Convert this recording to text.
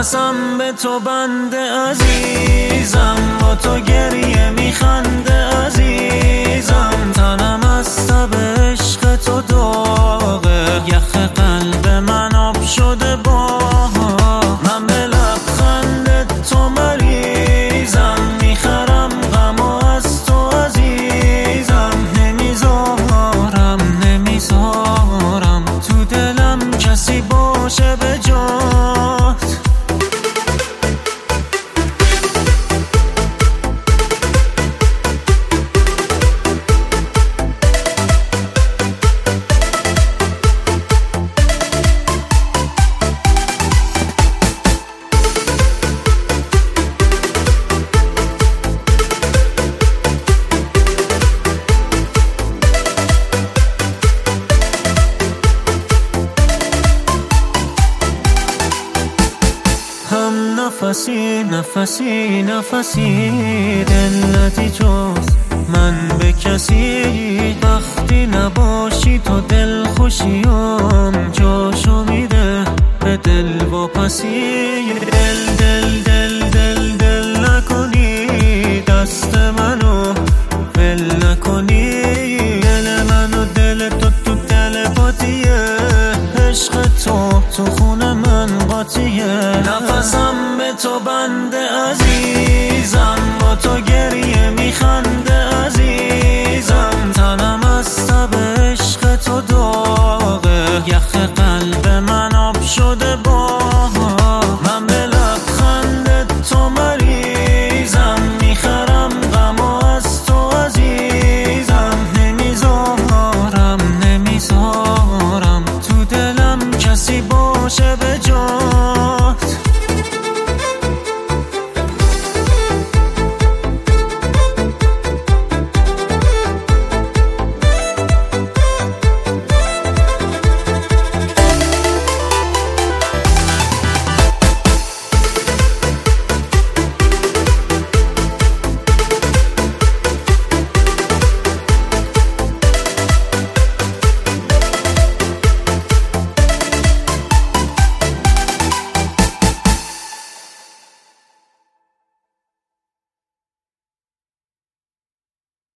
نفسم به تو بنده عزیزم، با تو گریه میخنده عزیزم. تنم از تب عشق تو داغه، یخ قلب من آب شده من به لبخند تو مریضم، میخرم غمو از تو عزیزم. نمیذارم تو دلم کسی باشه به جات. نفسی دلتی جز من به کسی، وقتی نباشی تو دل خوشیم جاشو میده به دل واپسی. دل نکنی دست منو ول نکنی، دل منو دل تو دل پاتیه، عشق تو خون من قاطیه. نفسم به تو بنده عزیزم، با تو گریه میخنده عزیزم. تنم از تب عشق تو داغه، یخ قلب من آب شده من به لبخند تو مریضم، میخرم غمو از تو عزیزم. نمیذارم تو دلم کسی باشه